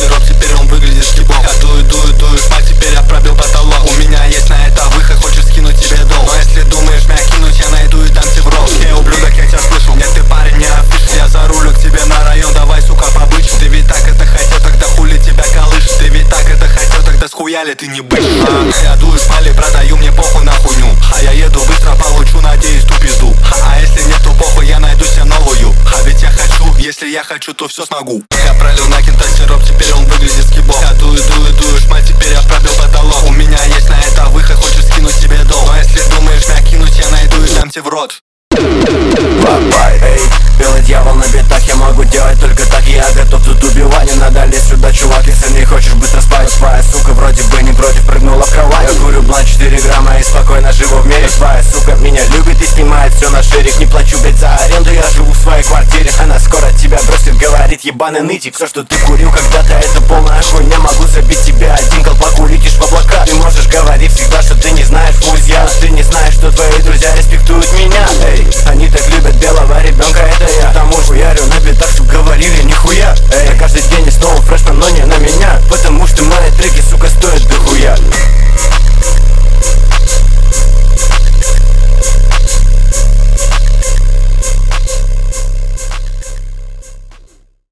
сироп, теперь он выглядит шкибом. Я дую, шмаль, теперь я пробил потолок. У меня есть на это выход, хочешь скинуть тебе долг. Но если думаешь меня кинуть, я найду и дам тебе в рот. Эй, ублюдок, я тебя слышу, нет, ты парень не афиш. Я за рулю к тебе на район, давай, сука, побычь. Ты ведь так это хотел, тогда хули тебя колышет. Ты ведь так это хотел, тогда схуяли ты не бычь. Я дую шмали, продаю, мне похуй на хуйню. А я еду быстро, получу, надеюсь, ту пизду. А если нету похуй, я найду себе новую. А ведь я хочу, если я хочу, то все смогу. Я пролил на кента сироп, теперь он выглядит скибом. Я дую, шмаль, теперь я пробил потолок. У меня есть на это выход, хочешь скинуть себе долг. Но если думаешь меня кинуть, я найду и дам тебе в рот. Эй, белый дьявол на битах, я могу делать только так. Я готов тут убивать, не надо лезть сюда, чувак, если не хочешь быстро спать. Твоя сука вроде бы не против, прыгнула в кровать. Я курю блант 4 грамма и спокойно живу в мире. Твоя сука меня любит и снимает все на ширик. Не плачу, блять, за аренду, я живу в своей квартире. Она скоро тебя бросит, говорит ебаный нытик. Все, что ты курил когда-то, это полная хуйня. Могу забить тебе один колпак, улетишь в облака. Ты можешь говорить всегда, что ты не знаешь, музья. Ты не знаешь, что твои друзья респектуют меня. Эй,